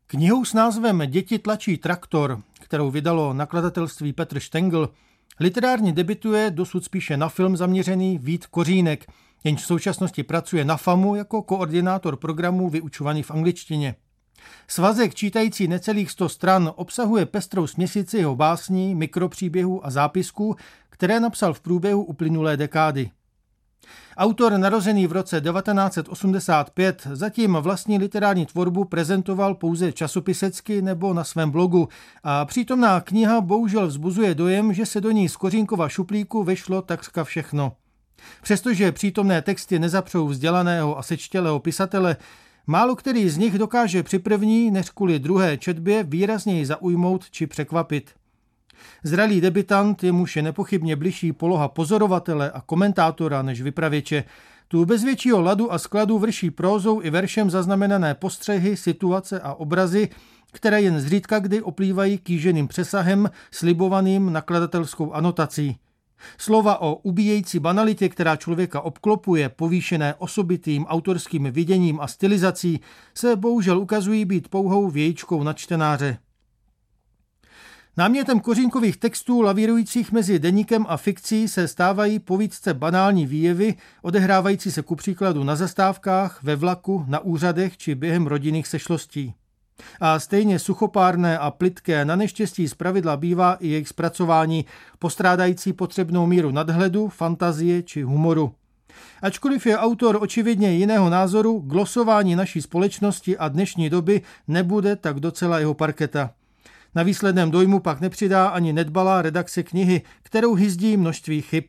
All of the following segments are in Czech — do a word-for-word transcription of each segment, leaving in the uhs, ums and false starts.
Knihou s názvem Děti tlačí traktor, kterou vydalo nakladatelství Petr Štengl, literárně debutuje dosud spíše na film zaměřený Vít Kořínek, jenž v současnosti pracuje na FAMu jako koordinátor programů vyučovaných v angličtině. Svazek čítající necelých sto stran obsahuje pestrou směsici jeho básní, mikropříběhů a zápisků, které napsal v průběhu uplynulé dekády. Autor, narozený v roce devatenáct set osmdesát pět, zatím vlastní literární tvorbu prezentoval pouze časopisecky nebo na svém blogu a přítomná kniha bohužel vzbuzuje dojem, že se do ní z Kořínkova šuplíku vešlo takřka všechno. Přestože přítomné texty nezapřou vzdělaného a sečtělého pisatele, málo který z nich dokáže při první, než kvůli druhé četbě výrazněji zaujmout či překvapit. Zralý debutant, jemuž je nepochybně bližší poloha pozorovatele a komentátora než vypravěče, tu bez většího ladu a skladu vrší prózou i veršem zaznamenané postřehy, situace a obrazy, které jen zřídka kdy oplývají kýženým přesahem, slibovaným nakladatelskou anotací. Slova o ubíjející banalitě, která člověka obklopuje, povýšené osobitým autorským viděním a stylizací, se bohužel ukazují být pouhou vějičkou na čtenáře. Námětem Kořínkových textů lavírujících mezi deníkem a fikcí se stávají povídce banální výjevy, odehrávající se kupříkladu na zastávkách, ve vlaku, na úřadech či během rodinných sešlostí. A stejně suchopárné a plytké na neštěstí zpravidla bývá i jejich zpracování, postrádající potřebnou míru nadhledu, fantazie či humoru. Ačkoliv je autor očividně jiného názoru, glosování naší společnosti a dnešní doby nebude tak docela jeho parketa. Na výsledném dojmu pak nepřidá ani nedbalá redakce knihy, kterou hyzdí množství chyb.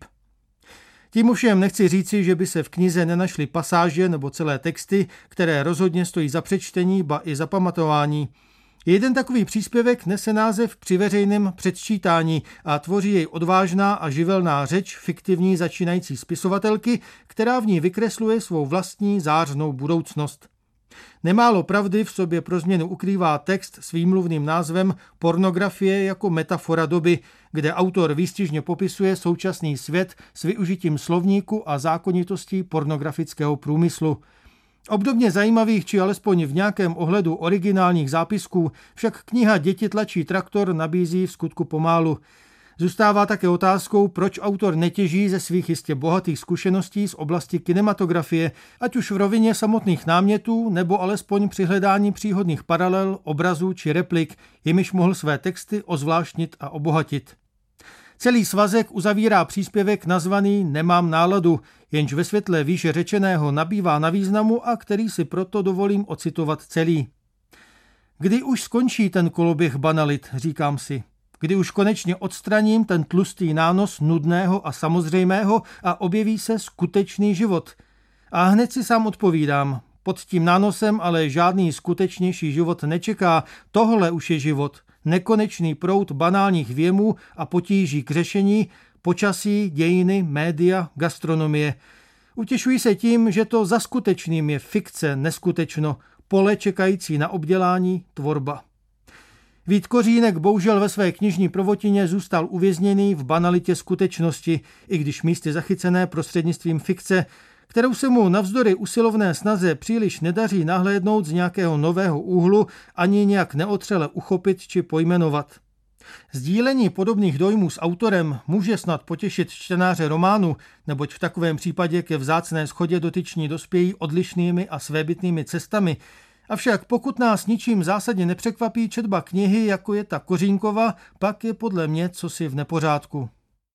Tím ovšem nechci říci, že by se v knize nenašly pasáže nebo celé texty, které rozhodně stojí za přečtení, ba i zapamatování. Jeden takový příspěvek nese název Při veřejném předčítání a tvoří jej odvážná a živelná řeč fiktivní začínající spisovatelky, která v ní vykresluje svou vlastní zářnou budoucnost. Nemálo pravdy v sobě pro změnu ukrývá text s výmluvným názvem Pornografie jako metafora doby, kde autor výstižně popisuje současný svět s využitím slovníku a zákonitostí pornografického průmyslu. Obdobně zajímavých či alespoň v nějakém ohledu originálních zápisků však kniha Děti tlačí traktor nabízí v skutku pomálu. Zůstává také otázkou, proč autor netěží ze svých jistě bohatých zkušeností z oblasti kinematografie, ať už v rovině samotných námětů, nebo alespoň při hledání příhodných paralel, obrazů či replik, jimiž mohl své texty ozvláštnit a obohatit. Celý svazek uzavírá příspěvek nazvaný Nemám náladu, jenž ve světle výše řečeného nabývá na významu a který si proto dovolím ocitovat celý. Kdy už skončí ten koloběh banalit, říkám si. Kdy už konečně odstraním ten tlustý nános nudného a samozřejmého a objeví se skutečný život. A hned si sám odpovídám, pod tím nánosem ale žádný skutečnější život nečeká, tohle už je život, nekonečný proud banálních věmů a potíží k řešení, počasí, dějiny, média, gastronomie. Utěšuji se tím, že to za skutečným je fikce, neskutečno, pole čekající na obdělání, tvorba. Vít Kořínek bohužel ve své knižní prvotině zůstal uvězněný v banalitě skutečnosti, i když místy zachycené prostřednictvím fikce, kterou se mu navzdory usilovné snaze příliš nedaří nahlédnout z nějakého nového úhlu ani nějak neotřele uchopit či pojmenovat. Sdílení podobných dojmů s autorem může snad potěšit čtenáře románu, neboť v takovém případě ke vzácné shodě dotyční dospějí odlišnými a svébytnými cestami. Avšak pokud nás ničím zásadně nepřekvapí četba knihy, jako je ta Kořínkova, pak je podle mě cosi v nepořádku.